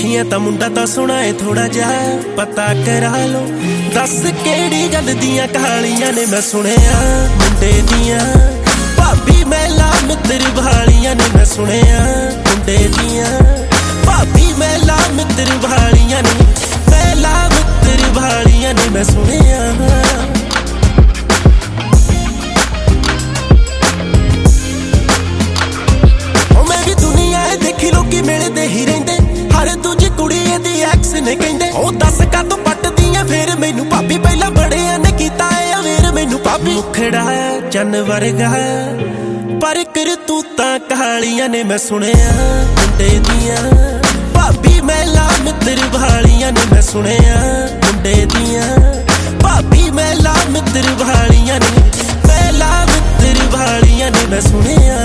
ਦੇਖੀਆਂ ਤਾਂ ਮੁੰਡਾ ਤਾਂ ਸੋਹਣਾ ਏ ਥੋੜਾ ਜਿਹਾ ਪਤਾ ਕਰਾ ਲੋ ਦੱਸ ਕਿਹੜੀ ਗੱਲ ਦੀਆਂ ਕਹਾਣੀਆਂ ਨੇ ਮੈਂ ਸੁਣਿਆ ਮੁੰਡੇ ਦੀਆਂ ਭਾਬੀ ਮੈਲਾ ਮਿੱਤਰ ਬਹਾਲੀਆਂ ਨੇ ਮੈਂ ਸੁਣਿਆ ਮੁੰਡੇ ਦੀਆਂ ਭਾਬੀ ਮੈਲਾ ਮਿੱਤਰ ਬਹਾਲੀਆਂ ਨੇ ਮੈਲਾ ਮਿੱਤਰ ਬਹਾਲੀਆਂ ਨੇ ਮੈਂ ਸੁਣਿਆ ਮਿਲਦੇ ਹੀ ਰਹਿੰਦੇ ਹਰ ਦੂਜੀ ਕੁੜੀ ਇਹਦੀ ਐਕਸ ਨੇ ਕਹਿੰਦੇ ਉਹ ਦੱਸ ਕਾਤੋਂ ਪੱਟਦੀਆਂ ਫੇਰ ਮੈਨੂੰ ਭਾਬੀ ਪਹਿਲਾਂ ਬੜਿਆਂ ਨੇ ਕੀਤਾ ਏ ਅਵੇਰ ਮੈਨੂੰ ਭਾਬੀ ਮੁਖੜਾ ਚੰਨ ਵਰਗਾ ਪਰ ਕਰਤੂਤਾਂ ਕਹਾਣੀਆਂ ਨੇ ਮੈਂ ਸੁਣਿਆ ਮੁੰਡੇ ਦੀਆਂ ਭਾਬੀ ਮੈਲਾ ਮਿੱਤਰ ਬਹਾਲੀਆਂ ਨੇ ਮੈਂ ਸੁਣਿਆ ਮੁੰਡੇ ਦੀਆਂ ਭਾਬੀ ਮੈਲਾ ਮਿੱਤਰ ਬਹਾਲੀਆਂ ਨੇ ਮੈਲਾ ਮਿੱਤਰ ਬਹਾਲੀਆਂ ਨੇ ਮੈਂ ਸੁਣਿਆ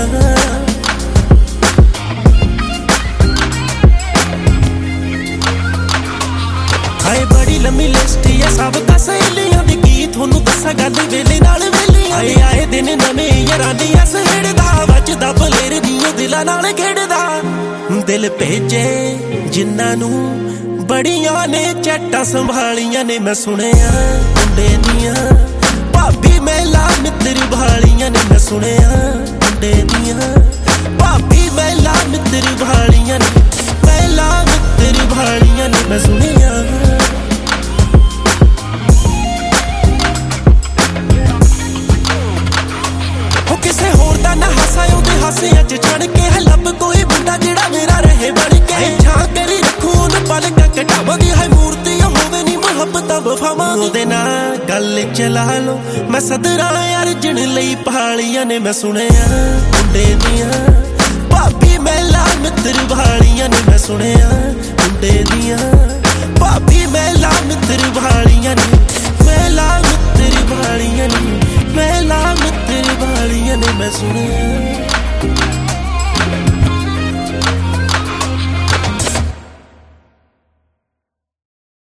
ਹਾਏ ਬੜੀ ਲੰਮੀ ਲਿਸਟ ਏ ਸਭ ਤਾਂ ਸਹੇਲੀਆਂ ਦੀ ਕੀ ਤੁਹਾਨੂੰ ਦੱਸਾਂ ਗੱਲ ਵੇਲੇ ਨਾਲ ਵੇਲੀਆਂ ਹਾਏ ਆਏ ਦਿਨ ਨਵੇਂ ਯਾਰਾਂ ਦੀ ਐਸ ਹੇੜਦਾ ਵੱਜਦਾ ਬਲੇਰ ਦੀਆਂ ਦਿਲਾਂ ਨਾਲ ਖੇਡਦਾ ਦਿਲ ਭੇਜੇ ਜਿਨ੍ਹਾਂ ਨੂੰ ਬੜੀਆਂ ਨੇ ਚੱਟਾਂ ਸੰਭਾਲੀਆਂ ਨੇ ਮੈਂ ਸੁਣਿਆ ਮੁੰਡੇ ਦੀਆਂ ਭਾਬੀ ਮੈਲਾ ਮਿੱਤਰ ਬਹਾਲੀਆਂ ਨੇ ਮੈਂ ਸੁਣਿਆ ਮੁੰਡੇ ਦੀਆਂ ਭਾਬੀ ਮੈਲਾ ਮਿੱਤਰ ਬਹਾਲੀਆਂ ਨੇ ਮੈਲਾ ਮਿੱਤਰ ਬਹਾਲੀਆਂ ਨੇ ਮੈਂ ਸੁਣਿਆ ਕਿਸੇ ਹੋਰ ਦਾ ਨਾ ਹਾਸਾ ਉਹਦੇ ਹਾਸਿਆਂ ਚ ਛੱਡ ਕੇ ਲੱਭ ਕੋਈ ਮੁੰਡਾ ਜਿਹੜਾ ਮੇਰਾ ਰਹੇ ਬਣ ਕੇ ਛਾਂ ਕਰੀ ਰੱਖੂ ਉਹਨੂੰ ਪਲਕਾਂ ਘਟਾਵਾਂਗੀ ਹੈ ਮੂਰਤੀ ਹੋਵੇ ਨੀ ਮੁਹੱਬਤਾਂ ਵਫਾਵਾਂ ਉਹਦੇ ਨਾਲ ਗੱਲ ਚਲਾ ਲੋ ਮੈਂ ਸਦਰਾਂ ਅਰਜਨ ਲਈ ਪਹਾੜੀਆਂ ਨੇ ਮੈਂ ਸੁਣਿਆ ਮੁੰਡੇ ਦੀਆਂ ਭਾਬੀ ਮੈਲਾ ਮਿੱਤਰ ਬਹਾਲੀਆਂ ਨੇ ਮੈਂ ਸੁਣਿਆ ਮੁੰਡੇ ਦੀਆਂ ਭਾਬੀ ਮੈਲਾ ਮਿੱਤਰ ਬਹਾਲੀਆਂ ਨੇ ਮੈਲਾ ਮਿੱਤਰ ਬਹਾਲੀਆਂ ਨੇ ਮੈਲਾ ਮਿੱਤਰ ਬਹਾਲੀਆਂ ਨੇ ਮੈਂ ਸੁਣਿਆ